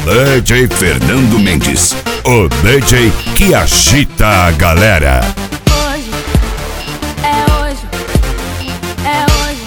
DJ Fernando Mendes, o DJ que agita a galera. Hoje, é hoje, é hoje,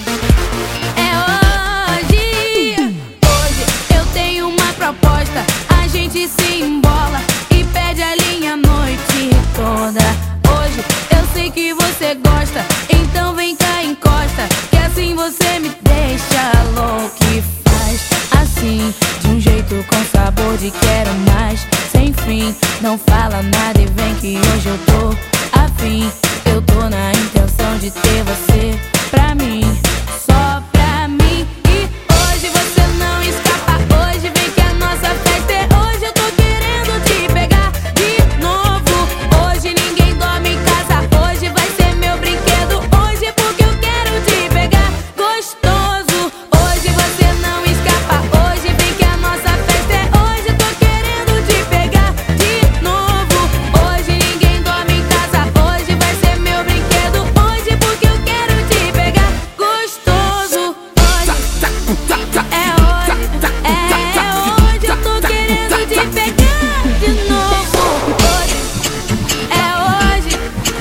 é hoje. Hoje eu tenho uma proposta, a gente se embola e pede a linha a noite toda. Hoje eu sei que você gosta, então vem cá, encosta, que assim você me deixa louco e faz assim, de um jeito com sabor de quero mais, sem fim. Não fala nada e vem que hoje eu tô afim. Eu tô na intenção de ter você pra mim, só pra mim. E hoje você não escapa, hoje vem que a nossa festa é hoje. Eu tô querendo te pegar de novo. Hoje ninguém dorme em casa, hoje vai ser meu brinquedo. Hoje é porque eu quero te pegar gostoso. Hoje você não escapa, hoje vem que a nossa festa é hoje. Eu tô querendo te pegar de novo. Hoje ninguém dorme em casa, hoje vai ser meu brinquedo. Hoje é porque eu quero te pegar gostoso. Hoje é hoje, eu tô querendo te pegar de novo. Hoje é hoje,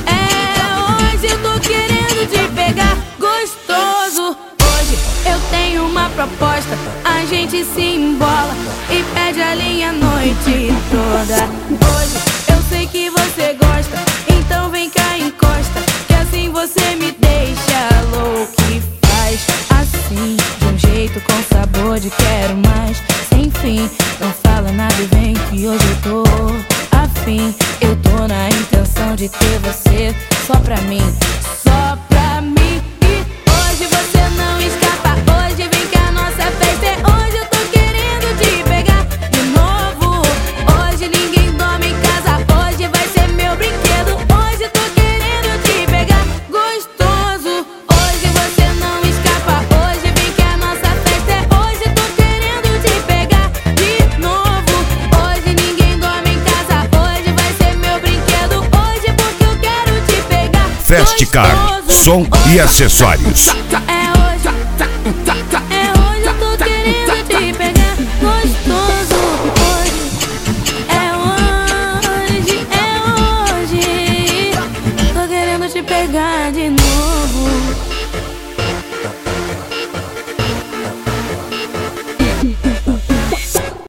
eu tô querendo te pegar gostoso. Hoje eu tenho uma proposta, a gente se embola e pede a linha a noite toda. Hoje eu sei que você gosta, então vem cá, encosta, que assim você me deixa louco e faz assim, de um jeito com sabor de quero mais, sem fim. Não fala nada e vem que hoje eu tô afim. Eu tô na intenção de ter você só pra mim, só pra mim. E hoje você não escapa, hoje vem que a nossa festa é hoje. Eu tô querendo te pegar de novo. Hoje ninguém dorme em casa, hoje vai ser meu brinquedo. Hoje eu tô querendo te pegar gostoso. Hoje você não escapa, hoje vem que a nossa festa é hoje. Eu tô querendo te pegar de novo. Hoje ninguém dorme em casa, hoje vai ser meu brinquedo. Hoje é porque eu quero te pegar Festcar, som e acessórios.